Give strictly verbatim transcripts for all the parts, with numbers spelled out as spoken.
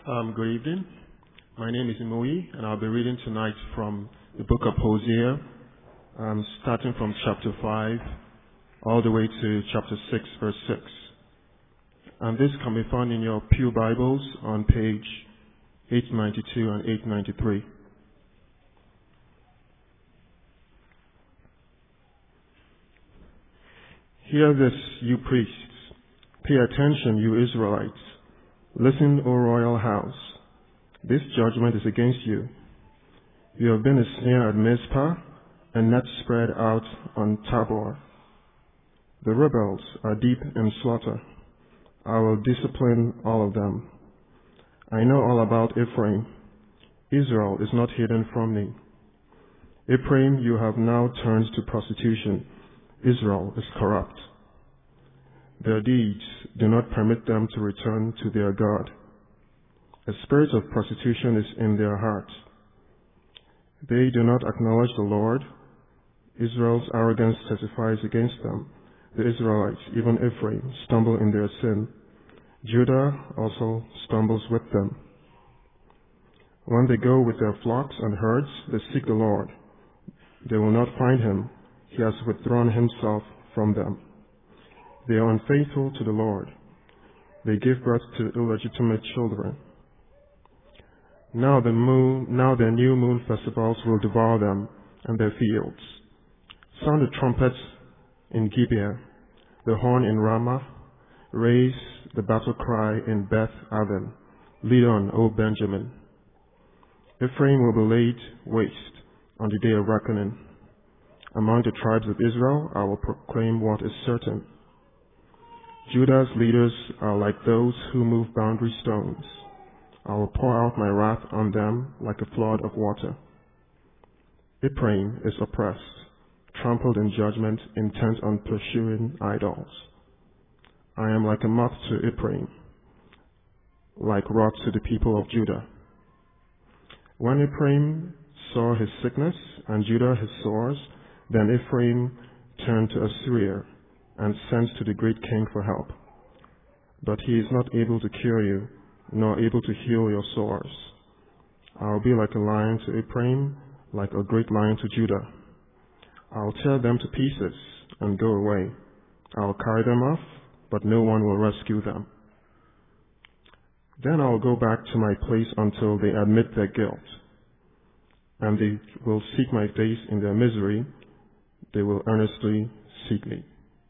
Um, good evening. My name is Imui, and I'll be reading tonight from the book of Hosea, um, starting from chapter five all the way to chapter six, verse six. And this can be found in your Pew Bibles on page eight ninety-two and eight ninety-three. Hear this, you priests. Pay attention, you Israelites. Listen, O royal house. This judgment is against you. You have been a snare at Mizpah, and net spread out on Tabor. The rebels are deep in slaughter. I will discipline all of them. I know all about Ephraim. Israel is not hidden from me. Ephraim, you have now turned to prostitution. Israel is corrupt. Their deeds do not permit them to return to their God. A spirit of prostitution is in their hearts. They do not acknowledge the Lord. Israel's arrogance testifies against them. The Israelites, even Ephraim, stumble in their sin. Judah also stumbles with them. When they go with their flocks and herds, they seek the Lord. They will not find him. He has withdrawn himself from them. They are unfaithful to the Lord. They give birth to illegitimate children. Now the moon, now their new moon festivals will devour them and their fields. Sound the trumpets in Gibeah, the horn in Ramah. Raise the battle cry in Beth Aven. Lead on, O Benjamin. Ephraim will be laid waste on the day of reckoning. Among the tribes of Israel, I will proclaim what is certain. Judah's leaders are like those who move boundary stones. I will pour out my wrath on them like a flood of water. Ephraim is oppressed, trampled in judgment, intent on pursuing idols. I am like a moth to Ephraim, like rot to the people of Judah. When Ephraim saw his sickness and Judah his sores, then Ephraim turned to Assyria and sent to the great king for help. But he is not able to cure you, nor able to heal your sores. I will be like a lion to Ephraim, like a great lion to Judah. I will tear them to pieces and go away. I will carry them off, but no one will rescue them. Then I will go back to my place until they admit their guilt, and they will seek my face in their misery. They will earnestly seek me.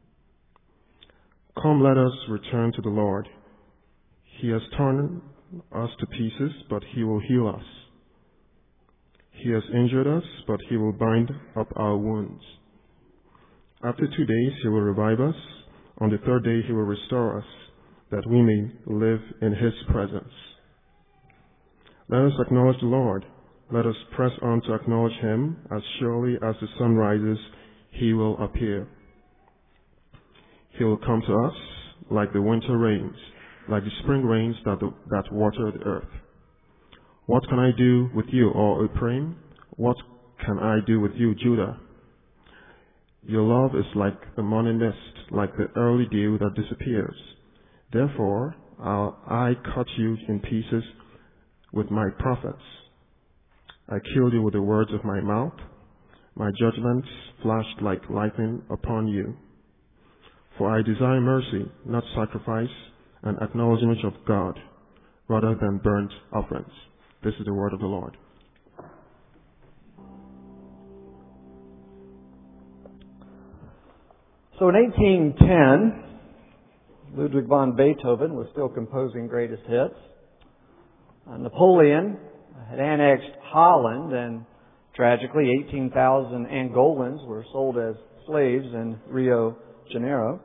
Come, let us return to the Lord. He has torn us to pieces, but he will heal us. He has injured us, but he will bind up our wounds. After two days he will revive us. On the third day he will restore us, that we may live in his presence. Let us acknowledge the Lord. Let us press on to acknowledge him. As surely as the sun rises, he will appear. He will come to us like the winter rains, like the spring rains that, the, that water the earth. What can I do with you, O Ephraim? What can I do with you, Judah? Your love is like the morning mist, like the early dew that disappears. Therefore, I'll, I cut you in pieces with my prophets. I killed you with the words of my mouth. My judgments flashed like lightning upon you. For I desire mercy, not sacrifice, and acknowledgement of God, rather than burnt offerings. This is the word of the Lord. So in eighteen ten, Ludwig von Beethoven was still composing greatest hits. Uh, Napoleon had annexed Holland, and tragically eighteen thousand Angolans were sold as slaves in Rio de Janeiro.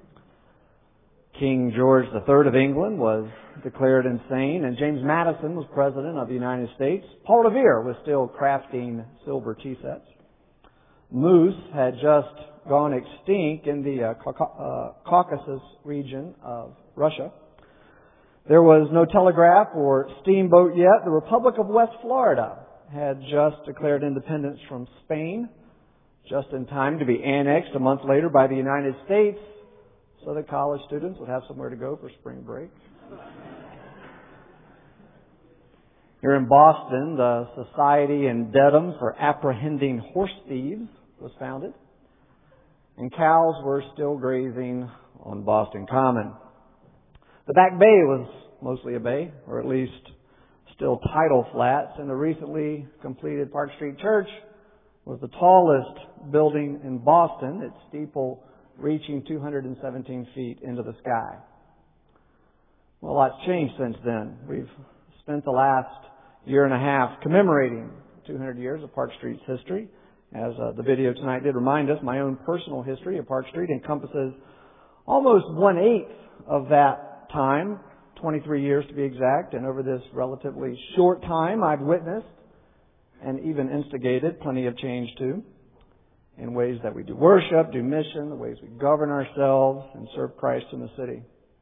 King George the Third of England was declared insane, and James Madison was President of the United States. Paul Revere was still crafting silver tea sets. Moose had just gone extinct in the uh, Caucasus region of Russia. There was no telegraph or steamboat yet. The Republic of West Florida had just declared independence from Spain, just in time to be annexed a month later by the United States, so that college students would have somewhere to go for spring break. Here in Boston, the Society in Dedham for Apprehending Horse Thieves was founded, and cows were still grazing on Boston Common. The Back Bay was mostly a bay, or at least still tidal flats, and the recently completed Park Street Church was the tallest building in Boston, its steeple reaching two hundred seventeen feet into the sky. Well, a lot's changed since then. We've spent the last year and a half commemorating two hundred years of Park Street's history. As uh, the video tonight did remind us, my own personal history of Park Street encompasses almost one-eighth of that time, twenty-three years to be exact, and over this relatively short time I've witnessed and even instigated plenty of change too, in ways that we do worship, do mission, the ways we govern ourselves, and serve Christ in the city.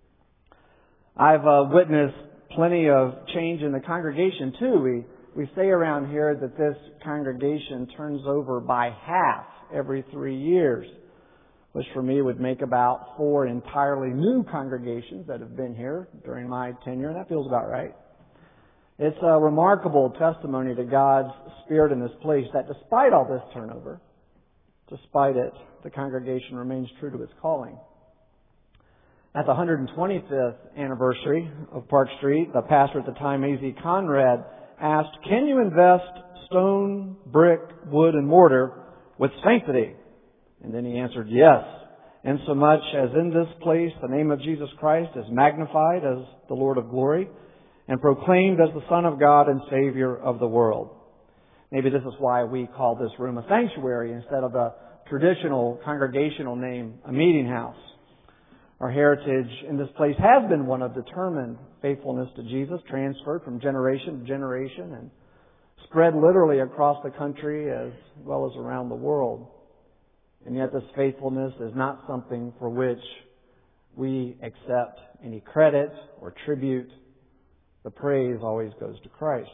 I've uh, witnessed plenty of change in the congregation too. We we say around here that this congregation turns over by half every three years, which for me would make about four entirely new congregations that have been here during my tenure, and that feels about right. It's a remarkable testimony to God's Spirit in this place that despite all this turnover, despite it, the congregation remains true to its calling. At the one hundred twenty-fifth anniversary of Park Street, the pastor at the time, A Z Conrad, asked, "Can you invest stone, brick, wood, and mortar with sanctity?" And then he answered, "Yes, insomuch as in this place the name of Jesus Christ is magnified as the Lord of glory and proclaimed as the Son of God and Savior of the world." Maybe this is why we call this room a sanctuary instead of the traditional congregational name, a meeting house. Our heritage in this place has been one of determined faithfulness to Jesus, transferred from generation to generation and spread literally across the country as well as around the world. And yet this faithfulness is not something for which we accept any credit or tribute. The praise always goes to Christ.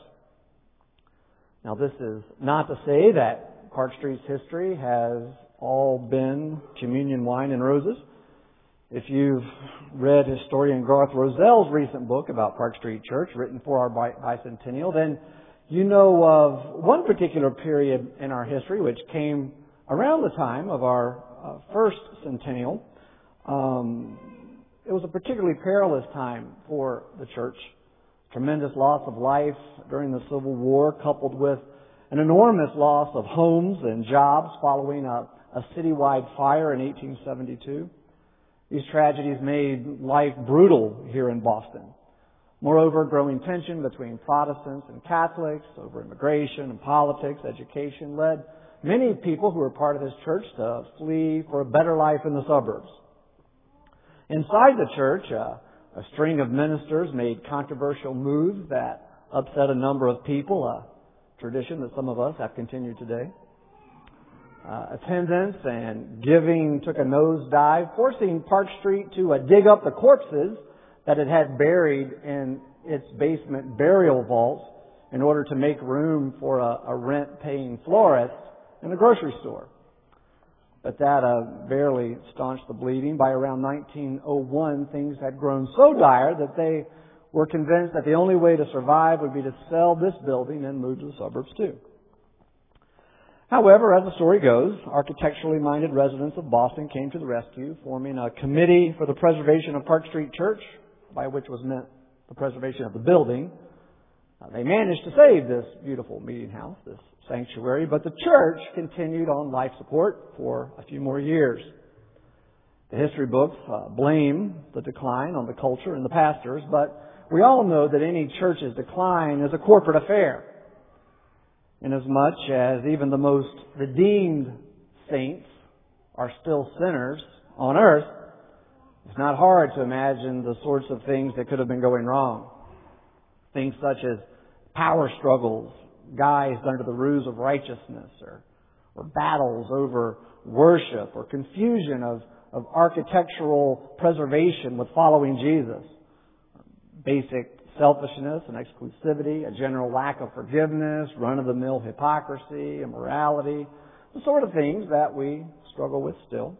Now this is not to say that Park Street's history has all been communion wine and roses. If you've read historian Garth Rosell's recent book about Park Street Church, written for our bicentennial, then you know of one particular period in our history which came around the time of our uh, first centennial. Um, it was a particularly perilous time for the church. Tremendous loss of life during the Civil War, coupled with an enormous loss of homes and jobs following a, a citywide fire in eighteen seventy-two. These tragedies made life brutal here in Boston. Moreover, growing tension between Protestants and Catholics over immigration and politics, education, led many people who were part of this church to flee for a better life in the suburbs. Inside the church, uh, a string of ministers made controversial moves that upset a number of people, a tradition that some of us have continued today. Uh, attendance and giving took a nosedive, forcing Park Street to uh, dig up the corpses that it had buried in its basement burial vaults in order to make room for a, a rent-paying florist in a grocery store. But that uh, barely staunched the bleeding. By around nineteen oh one, things had grown so dire that they were convinced that the only way to survive would be to sell this building and move to the suburbs too. However, as the story goes, architecturally minded residents of Boston came to the rescue, forming a committee for the preservation of Park Street Church, by which was meant the preservation of the building. Uh, they managed to save this beautiful meeting house, this sanctuary, but the church continued on life support for a few more years. The history books uh, blame the decline on the culture and the pastors, but we all know that any church's decline is a corporate affair. Inasmuch as even the most redeemed saints are still sinners on earth, it's not hard to imagine the sorts of things that could have been going wrong. Things such as power struggles, guised under the ruse of righteousness, or, or battles over worship, or confusion of, of architectural preservation with following Jesus. Basic selfishness and exclusivity, a general lack of forgiveness, run-of-the-mill hypocrisy, immorality, the sort of things that we struggle with still.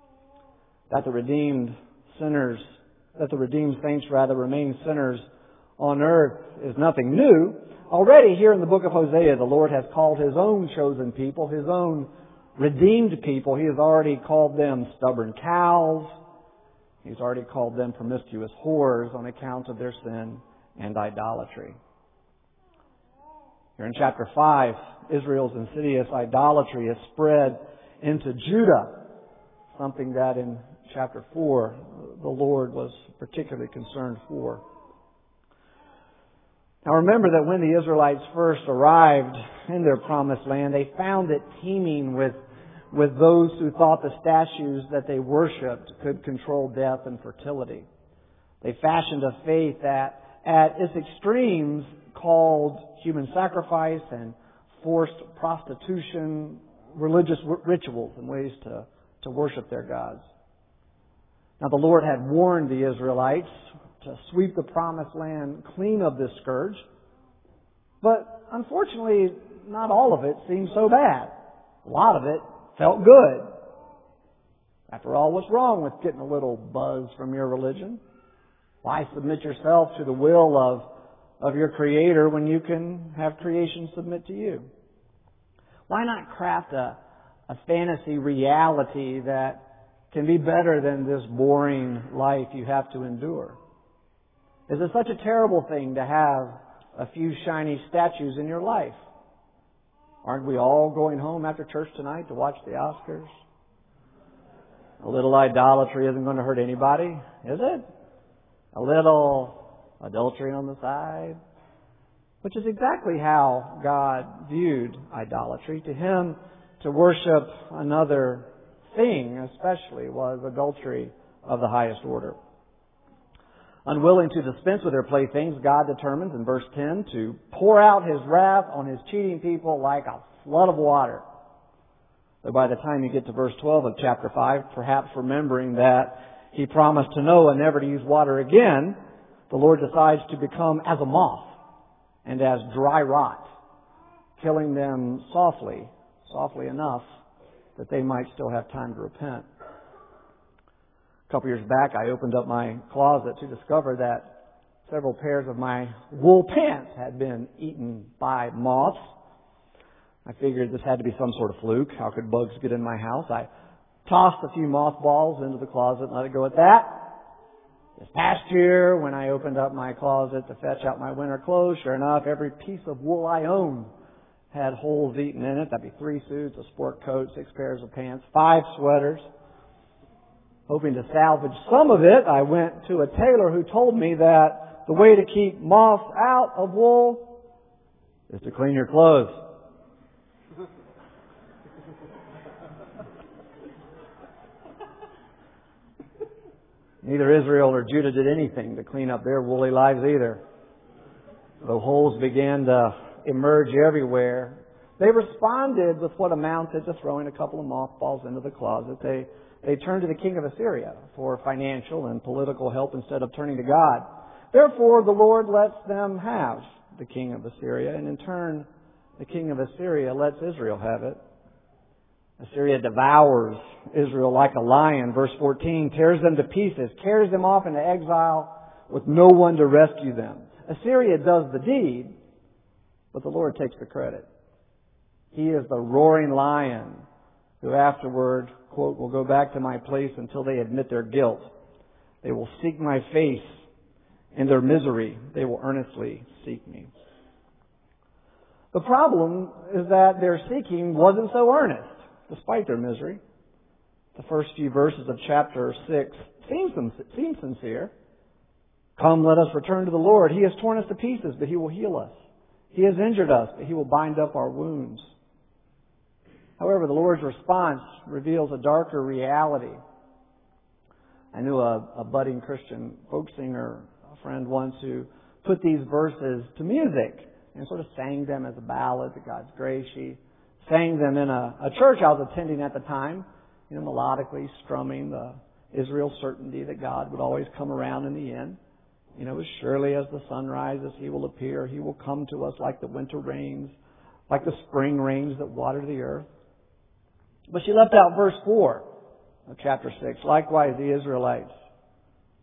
That the redeemed sinners, that the redeemed saints rather remain sinners on earth is nothing new. Already here in the book of Hosea, the Lord has called His own chosen people, His own redeemed people. He has already called them stubborn cows. He's already called them promiscuous whores on account of their sin and idolatry. Here in chapter five, Israel's insidious idolatry has spread into Judah, something that in chapter four the Lord was particularly concerned for. Now remember that when the Israelites first arrived in their promised land, they found it teeming with, with those who thought the statues that they worshipped could control death and fertility. They fashioned a faith that at its extremes called human sacrifice and forced prostitution, religious rituals and ways to, to worship their gods. Now the Lord had warned the Israelites to sweep the promised land clean of this scourge. But unfortunately, not all of it seemed so bad. A lot of it felt good. After all, what's wrong with getting a little buzz from your religion? Why submit yourself to the will of, of your Creator when you can have creation submit to you? Why not craft a, a fantasy reality that can be better than this boring life you have to endure? Is it such a terrible thing to have a few shiny statues in your life? Aren't we all going home after church tonight to watch the Oscars? A little idolatry isn't going to hurt anybody, is it? A little adultery on the side? Which is exactly how God viewed idolatry. To Him, to worship another thing especially was adultery of the highest order. Unwilling to dispense with their playthings, God determines in verse ten to pour out His wrath on His cheating people like a flood of water. Though by the time you get to verse twelve of chapter five, perhaps remembering that He promised to Noah never to use water again, the Lord decides to become as a moth and as dry rot, killing them softly, softly enough that they might still have time to repent. A couple years back, I opened up my closet to discover that several pairs of my wool pants had been eaten by moths. I figured this had to be some sort of fluke. How could bugs get in my house? I tossed a few mothballs into the closet and let it go at that. This past year, when I opened up my closet to fetch out my winter clothes, sure enough, every piece of wool I owned had holes eaten in it. That'd be three suits, a sport coat, six pairs of pants, five sweaters. Hoping to salvage some of it, I went to a tailor who told me that the way to keep moths out of wool is to clean your clothes. Neither Israel or Judah did anything to clean up their woolly lives either. The holes began to emerge everywhere. They responded with what amounted to throwing a couple of mothballs into the closet. They They turned to the king of Assyria for financial and political help instead of turning to God. Therefore, the Lord lets them have the king of Assyria, and in turn, the king of Assyria lets Israel have it. Assyria devours Israel like a lion. Verse fourteen, tears them to pieces, carries them off into exile with no one to rescue them. Assyria does the deed, but the Lord takes the credit. He is the roaring lion who afterward, quote, will go back to my place until they admit their guilt. They will seek my face. In their misery, they will earnestly seek me. The problem is that their seeking wasn't so earnest, despite their misery. The first few verses of chapter six seem, seem sincere. Come, let us return to the Lord. He has torn us to pieces, but He will heal us. He has injured us, but He will bind up our wounds. However, the Lord's response reveals a darker reality. I knew a, a budding Christian folk singer, a friend once, who put these verses to music and sort of sang them as a ballad to God's grace. She sang them in a, a church I was attending at the time, you know, melodically strumming the Israel certainty that God would always come around in the end. You know, as surely as the sun rises, He will appear. He will come to us like the winter rains, like the spring rains that water the earth. But she left out verse four of chapter six. Likewise, the Israelites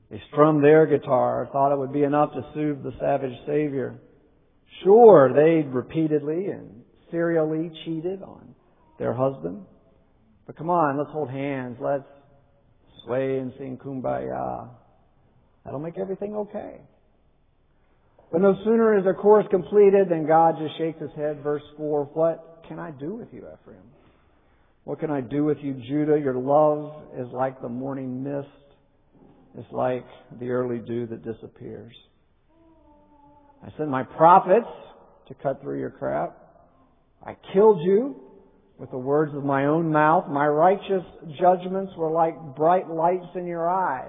They strummed their guitar, thought it would be enough to soothe the savage Savior. Sure, they'd repeatedly and serially cheated on their husband. But come on, let's hold hands. Let's sway and sing Kumbaya. That'll make everything okay. But no sooner is their chorus completed than God just shakes His head. Verse four, what can I do with you, Ephraim? What can I do with you, Judah? Your love is like the morning mist. It's like the early dew that disappears. I sent my prophets to cut through your crap. I killed you with the words of my own mouth. My righteous judgments were like bright lights in your eyes.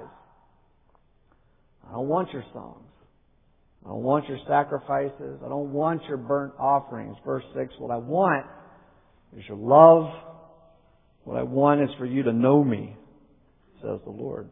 I don't want your songs. I don't want your sacrifices. I don't want your burnt offerings. Verse six, what I want is your love. What I want is for you to know me, says the Lord.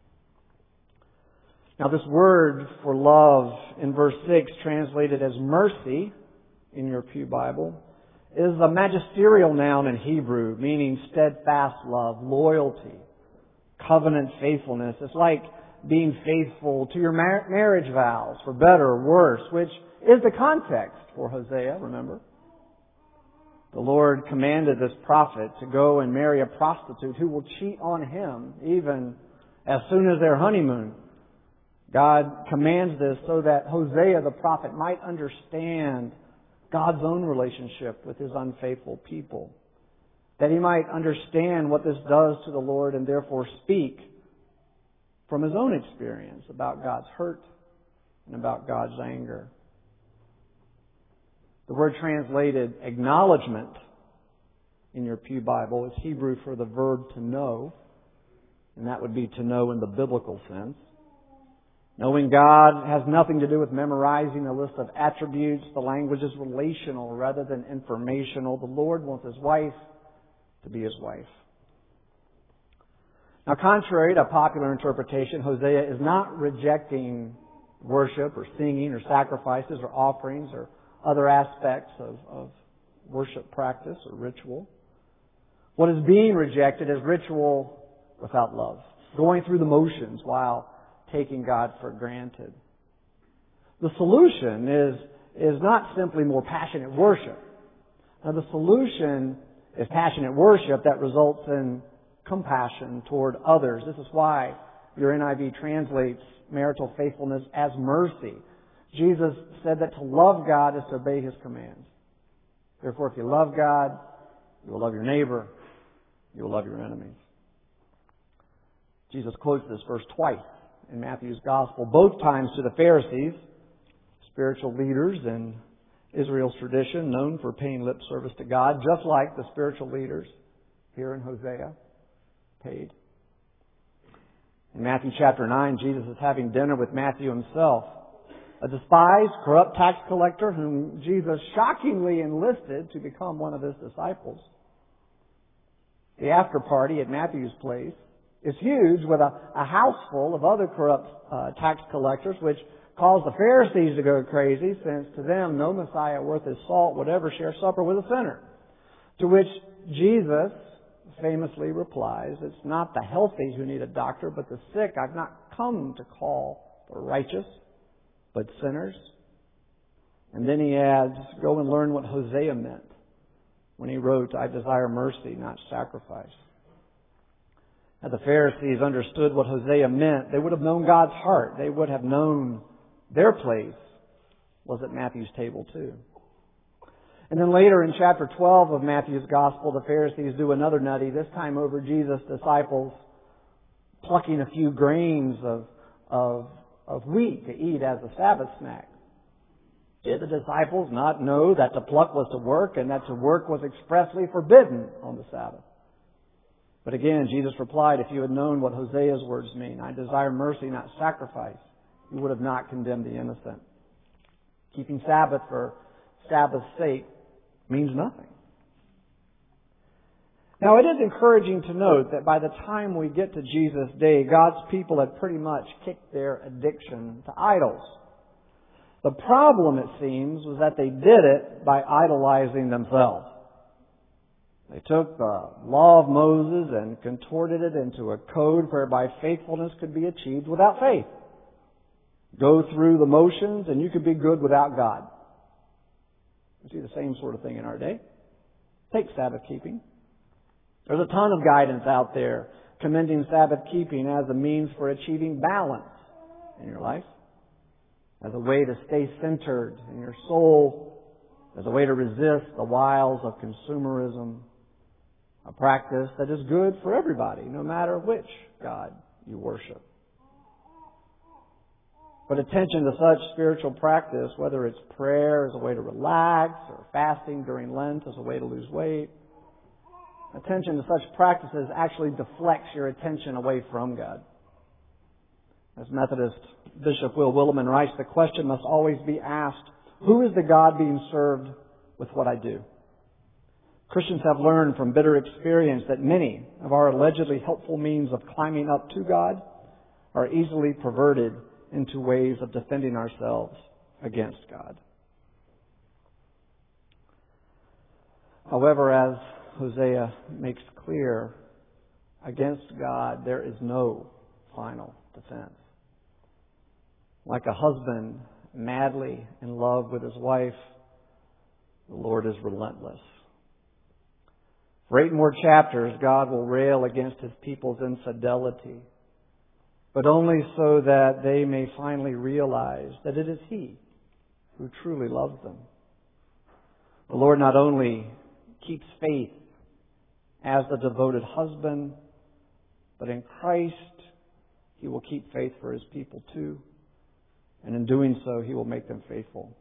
Now this word for love in verse six, translated as mercy in your Pew Bible, is a magisterial noun in Hebrew, meaning steadfast love, loyalty, covenant faithfulness. It's like being faithful to your mar- marriage vows, for better or worse, which is the context for Hosea, remember? The Lord commanded this prophet to go and marry a prostitute who will cheat on him even as soon as their honeymoon. God commands this so that Hosea the prophet might understand God's own relationship with His unfaithful people. That he might understand what this does to the Lord and therefore speak from his own experience about God's hurt and about God's anger. The word translated acknowledgement in your Pew Bible is Hebrew for the verb to know, and that would be to know in the biblical sense. Knowing God has nothing to do with memorizing a list of attributes. The language is relational rather than informational. The Lord wants His wife to be His wife. Now, contrary to popular interpretation, Hosea is not rejecting worship or singing or sacrifices or offerings or other aspects of, of worship practice or ritual. What is being rejected is ritual without love, going through the motions while taking God for granted. The solution is, is not simply more passionate worship. Now, the solution is passionate worship that results in compassion toward others. This is why your N I V translates marital faithfulness as mercy. Jesus said that to love God is to obey His commands. Therefore, if you love God, you will love your neighbor. You will love your enemies. Jesus quotes this verse twice in Matthew's Gospel, both times to the Pharisees, spiritual leaders in Israel's tradition, known for paying lip service to God, just like the spiritual leaders here in Hosea paid. In Matthew chapter nine, Jesus is having dinner with Matthew himself, a despised, corrupt tax collector whom Jesus shockingly enlisted to become one of His disciples. The after party at Matthew's place is huge, with a, a house full of other corrupt uh, tax collectors, which caused the Pharisees to go crazy, since to them no Messiah worth his salt would ever share supper with a sinner. To which Jesus famously replies, "It's not the healthy who need a doctor, but the sick. I've not come to call the righteous, but sinners." And then he adds, go and learn what Hosea meant when he wrote, "I desire mercy, not sacrifice." Had the Pharisees understood what Hosea meant, they would have known God's heart. They would have known their place was at Matthew's table too. And then later in chapter twelve of Matthew's Gospel, the Pharisees do another nutty, this time over Jesus' disciples plucking a few grains of, of, of wheat to eat as a Sabbath snack. Did the disciples not know that to pluck was to work, and that to work was expressly forbidden on the Sabbath? But again, Jesus replied, if you had known what Hosea's words mean, I desire mercy, not sacrifice, you would have not condemned the innocent. Keeping Sabbath for Sabbath's sake means nothing. Now, it is encouraging to note that by the time we get to Jesus' day, God's people had pretty much kicked their addiction to idols. The problem, it seems, was that they did it by idolizing themselves. They took the law of Moses and contorted it into a code whereby faithfulness could be achieved without faith. Go through the motions and you could be good without God. We see the same sort of thing in our day. Take Sabbath keeping. There's a ton of guidance out there commending Sabbath keeping as a means for achieving balance in your life, as a way to stay centered in your soul, as a way to resist the wiles of consumerism, a practice that is good for everybody, no matter which God you worship. But attention to such spiritual practice, whether it's prayer as a way to relax or fasting during Lent as a way to lose weight, attention to such practices actually deflects your attention away from God. As Methodist Bishop Will Willimon writes, the question must always be asked, who is the God being served with what I do? Christians have learned from bitter experience that many of our allegedly helpful means of climbing up to God are easily perverted into ways of defending ourselves against God. However, as Hosea makes clear, against God there is no final defense. Like a husband madly in love with his wife, the Lord is relentless. For eight more chapters, God will rail against His people's infidelity, but only so that they may finally realize that it is He who truly loves them. The Lord not only keeps faith as the devoted husband, but in Christ He will keep faith for His people too, and in doing so He will make them faithful.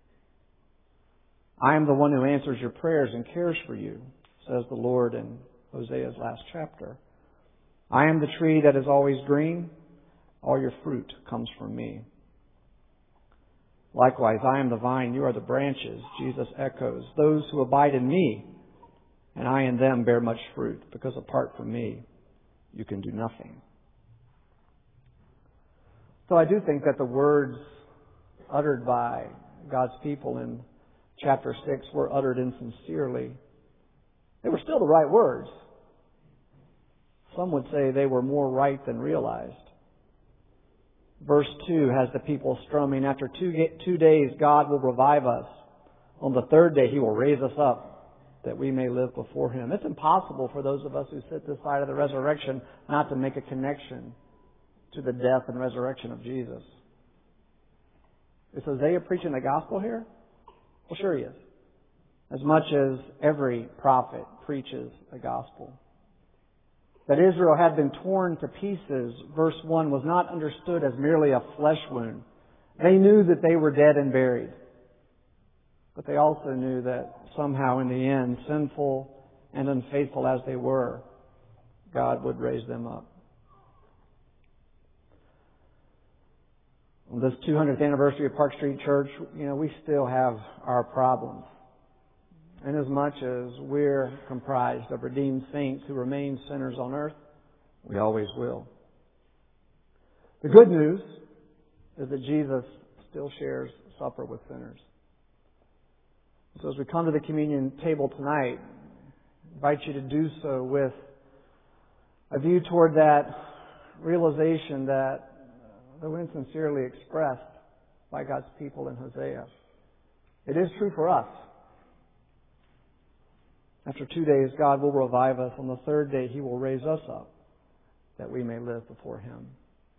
I am the one who answers your prayers and cares for you, says the Lord in Hosea's last chapter. I am the tree that is always green. All your fruit comes from me. Likewise, I am the vine, you are the branches, Jesus echoes. Those who abide in me, and I in them bear much fruit, because apart from me, you can do nothing. So I do think that the words uttered by God's people in chapter six were uttered insincerely. They were still the right words. Some would say they were more right than realized. Verse two has the people strumming, after two, two days God will revive us. On the third day He will raise us up, that we may live before Him. It's impossible for those of us who sit this side of the resurrection not to make a connection to the death and resurrection of Jesus. Is Hosea preaching the gospel here? Well, sure he is. As much as every prophet preaches the gospel. That Israel had been torn to pieces, verse one, was not understood as merely a flesh wound. They knew that they were dead and buried. But they also knew that somehow in the end, sinful and unfaithful as they were, God would raise them up. On this two hundredth anniversary of Park Street Church, you know, we still have our problems. Inasmuch as we're comprised of redeemed saints who remain sinners on earth, we always will. The good news is that Jesus still shares supper with sinners. So as we come to the communion table tonight, I invite you to do so with a view toward that realization that, though insincerely expressed by God's people in Hosea, it is true for us. After two days, God will revive us. On the third day, He will raise us up, that we may live before Him.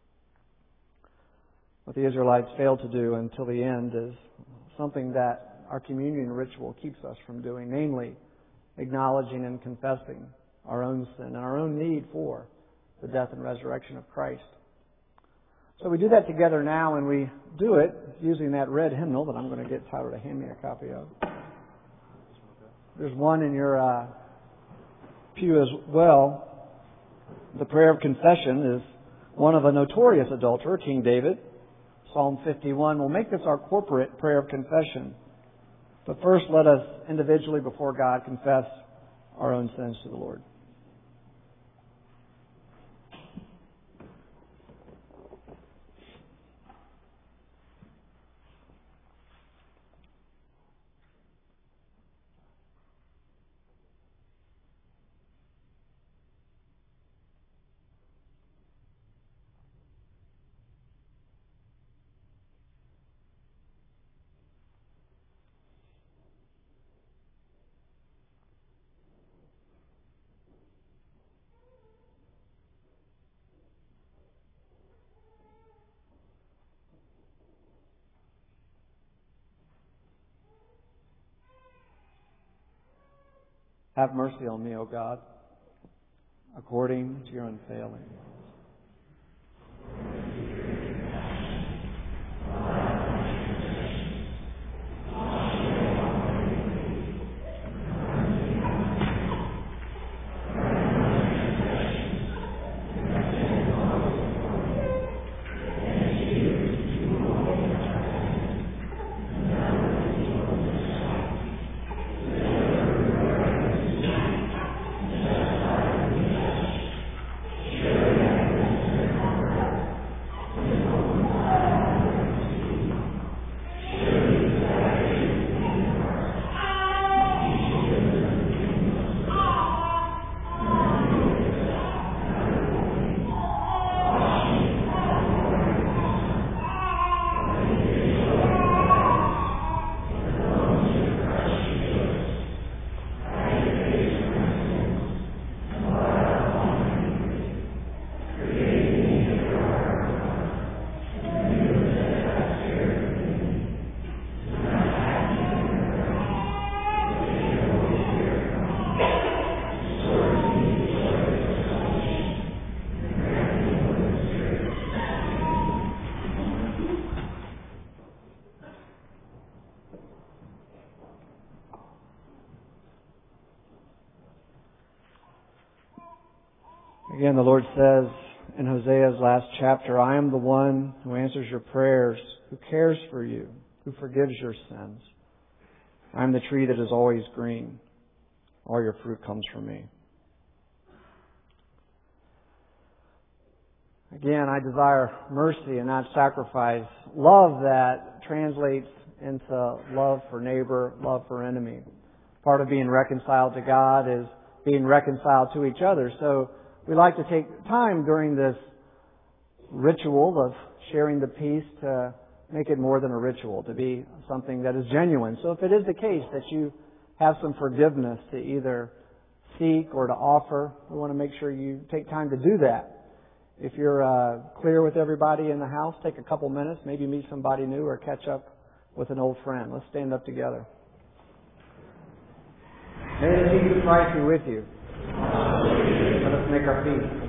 What the Israelites failed to do until the end is something that our communion ritual keeps us from doing, namely acknowledging and confessing our own sin and our own need for the death and resurrection of Christ. So we do that together now, and we do it using that red hymnal that I'm going to get Tyler to hand me a copy of. There's one in your uh, pew as well. The prayer of confession is one of a notorious adulterer, King David. Psalm fifty-one. We'll make this our corporate prayer of confession. But first, let us individually before God confess our own sins to the Lord. Have mercy on me, O God, according to your unfailing. Again, the Lord says in Hosea's last chapter, I am the one who answers your prayers, who cares for you, who forgives your sins. I am the tree that is always green. All your fruit comes from me. Again, I desire mercy and not sacrifice. Love that translates into love for neighbor, love for enemy. Part of being reconciled to God is being reconciled to each other. So we like to take time during this ritual of sharing the peace to make it more than a ritual, to be something that is genuine. So if it is the case that you have some forgiveness to either seek or to offer, we want to make sure you take time to do that. If you're uh, clear with everybody in the house, take a couple minutes, maybe meet somebody new or catch up with an old friend. Let's stand up together. May the peace of Christ be with you. Let us make our peace.